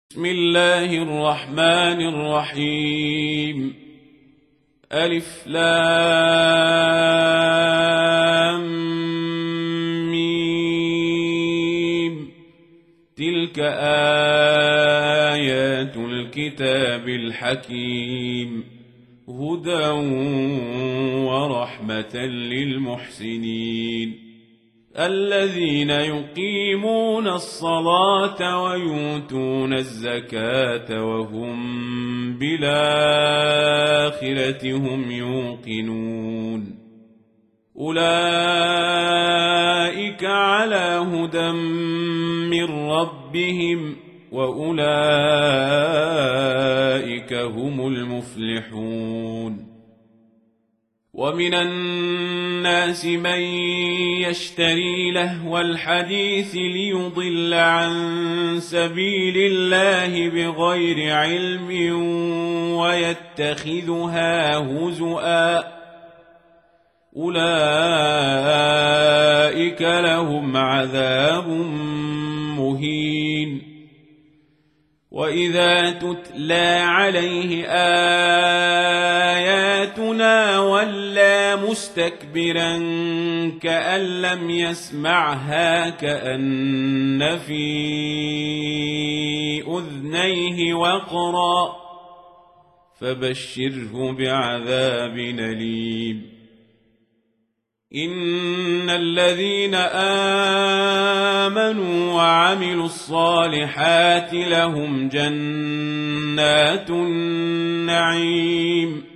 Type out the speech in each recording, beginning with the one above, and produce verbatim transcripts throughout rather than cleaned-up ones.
بسم الله الرحمن الرحيم. ألف لام ميم. تلك آيات الكتاب الحكيم، هدى ورحمة للمحسنين الذين يقيمون الصلاة ويؤتون الزكاة وهم بالآخرة هم يوقنون. أولئك على هدى من ربهم وأولئك هم المفلحون. ومن الناس من يشتري لهو الحديث ليضل عن سبيل الله بغير علم ويتخذها هزؤا، أولئك لهم عذاب مهين. وإذا تتلى عليه آياتنا ولى مستكبرا كأن لم يسمعها كأن في أذنيه وقرا، فبشره بعذاب أليم. إن الذين آمنوا وعملوا الصالحات لهم جنات النعيم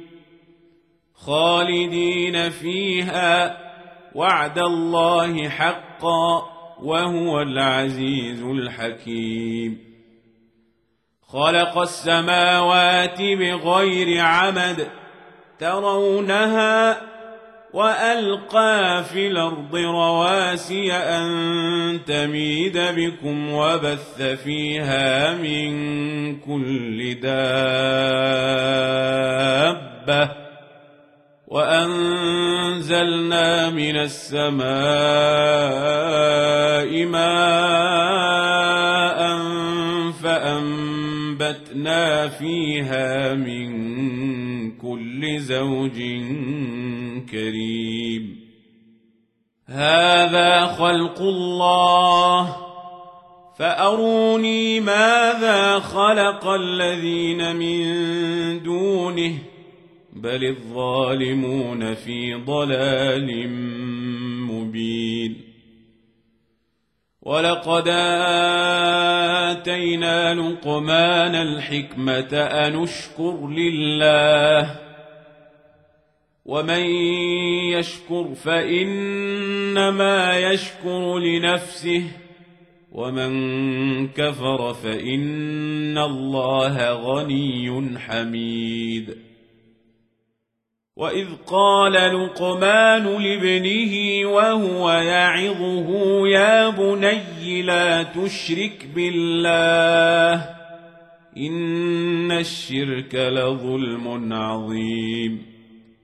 خالدين فيها، وعد الله حقا وهو العزيز الحكيم. خلق السماوات بغير عمد ترونها وألقى في الأرض رواسي أن تميد بكم وبث فيها من كل دابة، وأنزلنا من السماء ماء فأنبتنا فيها من كل زوج كريم. هذا خلق الله فأروني ماذا خلق الذين من دونه، بل الظالمون في ضلال مبين. ولقد آتينا لقمان الحكمة أن اشكر لله، ومن يشكر فإنما يشكر لنفسه، ومن كفر فإن الله غني حميد. وإذ قال لقمان لابنه وهو يعظه يا بني لا تشرك بالله إن الشرك لظلم عظيم.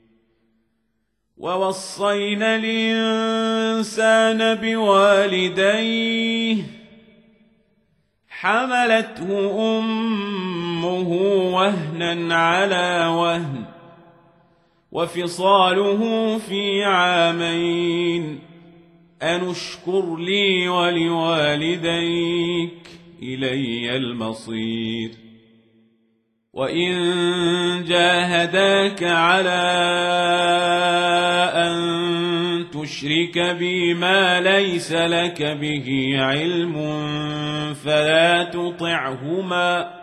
ووصينا الإنسان بوالديه حملته أمه وهنا على وهن وفصاله في عامين أن اشكر لي ولوالديك إلي المصير. وإن جاهداك على أن تشرك بي ما ليس لك به علم فلا تطعهما،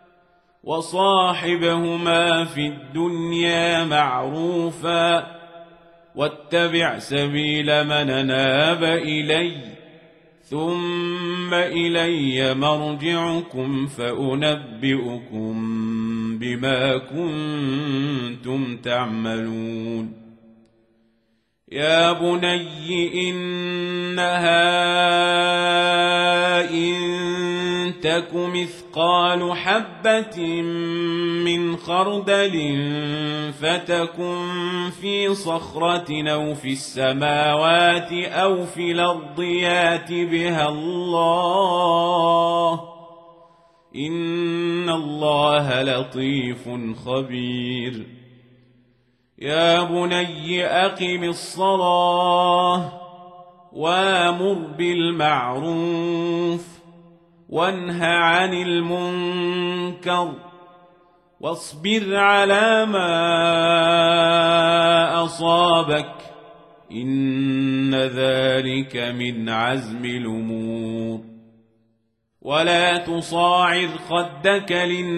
وصاحبهما في الدنيا معروفا، واتبع سبيل من أناب إلي، ثم إلي مرجعكم فأنبئكم بما كنتم تعملون. يا بني إنها إن تك مثقال حبة من خردل فتكن في صخرة أو في السماوات أو في الأرض يات بها الله إن الله لطيف خبير يا بني أقم الصلاة وامر بالمعروف وانه عن المنكر واصبر على ما أصابك إن ذلك من عزم الأمور ولا تصاعر خدك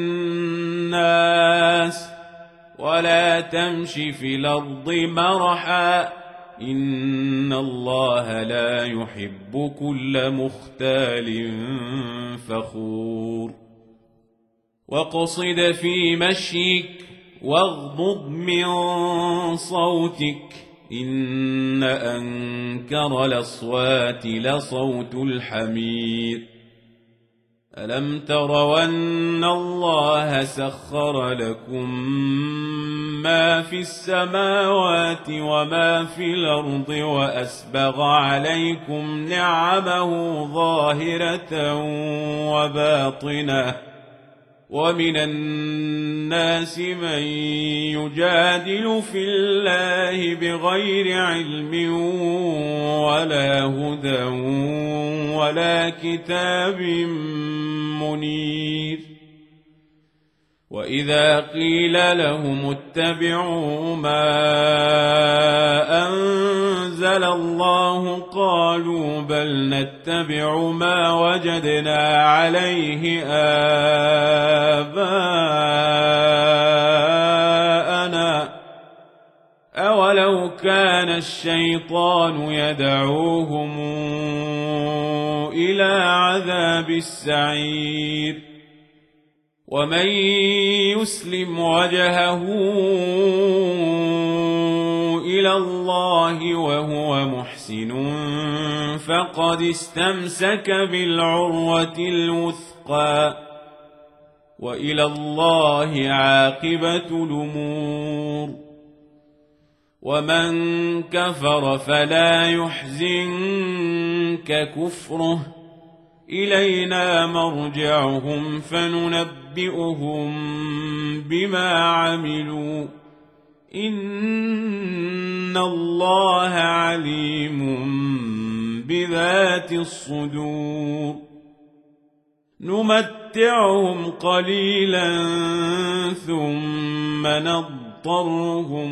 للناس ولا تمش في الأرض مرحا إن الله لا يحب كل مختال فخور واقصد في مشيك واغضض من صوتك إن أنكر الأصوات لصوت الحمير ألم تروا أن الله سخر لكم ما في السماوات وما في الأرض وأسبغ عليكم نعمه ظاهرة وباطنة ومن الناس من يجادل في الله بغير علم ولا هدى ولا كتاب منير وإذا قيل لهم اتبعوا ما أنزل الله قالوا بل نتبع ما وجدنا عليه آباءنا أولو كان الشيطان يدعوهم إلى عذاب السعير ومن يسلم وجهه إلى الله وهو محسن فقد استمسك بالعروة الوثقى وإلى الله عاقبة الأمور ومن كفر فلا يحزنك كفره إلينا مرجعهم فننبئهم بما عملوا إن الله عليم بذات الصدور نمتعهم قليلا ثم نضطرهم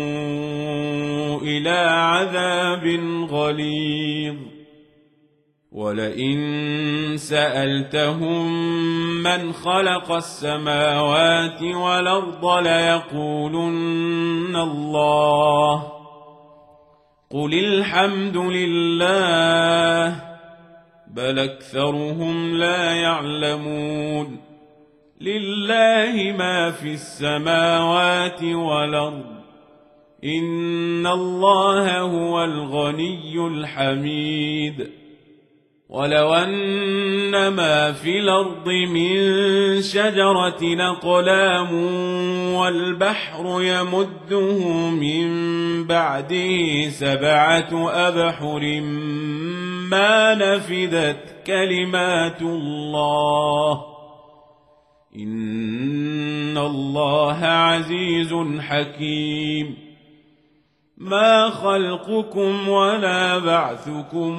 إلى عذاب غليظ ولئن سألتهم من خلق السماوات والأرض ليقولن الله قل الحمد لله بل أكثرهم لا يعلمون لله ما في السماوات والأرض إن الله هو الغني الحميد ولو أن ما في الأرض من شجرة أقلام والبحر يمده من بعده سبعة أبحر ما نفدت كلمات الله إن الله عزيز حكيم ما خلقكم ولا بعثكم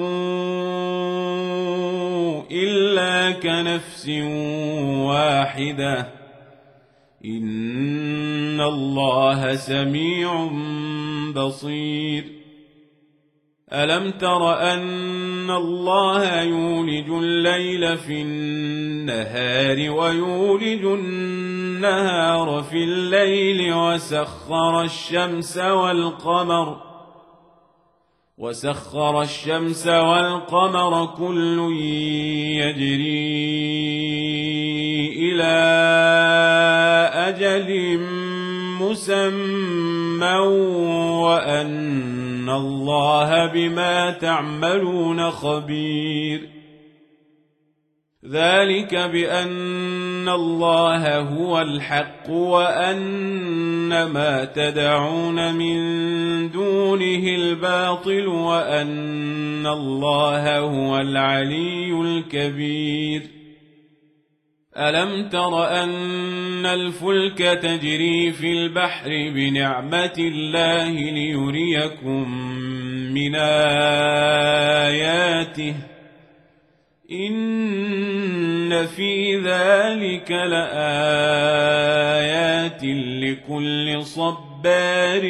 إلا كنفس واحدة إن الله سميع بصير ألم تر أن الله يولج الليل في النهار ويولج النهار في الليل وسخر الشمس والقمر وسخر الشمس والقمر كل يجري إلى أجل مسمى وأن الله بما تعملون خبير ذلك بأن الله هو الحق وأن ما تدعون من دونه الباطل وأن الله هو العلي الكبير ألم تر أن الفلك تجري في البحر بنعمة الله ليريكم من آياته إن في ذلك لآيات لكل صبار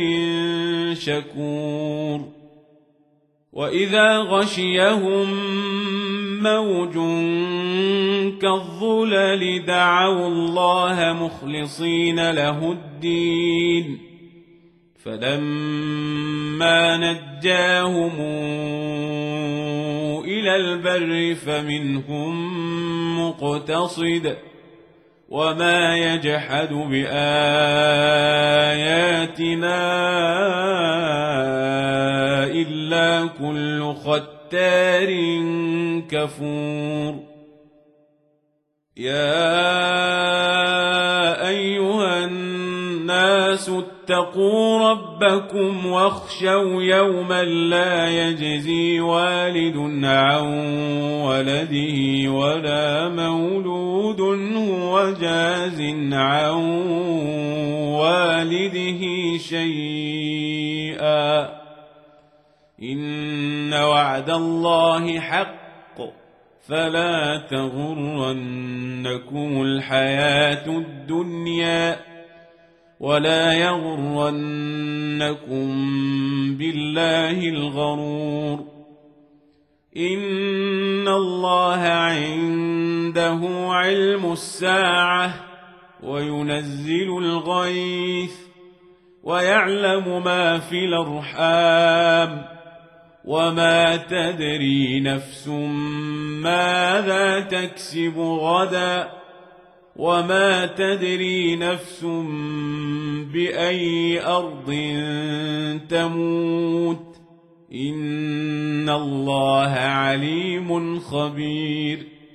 شكور وإذا غشيهم موج كالظلل دعوا الله مخلصين له الدين فلما نجاهم إلى البر فمنهم مقتصد وما يجحد بآياتنا إلا كل ختار كفور يا أيها الناس اتقوا ربكم واخشوا يوما لا يجزي والد عن ولده ولا مولود هو جاز عن والده شيئا إن وعد الله حق فلا تغرنكم الحياة الدنيا ولا يغرنكم بالله الغرور إن الله عنده علم الساعة وينزل الغيث ويعلم ما في الأرحام وما تدري نفس ماذا تكسب غدا وما تدري نفس بأي أرض تموت إن الله عليم خبير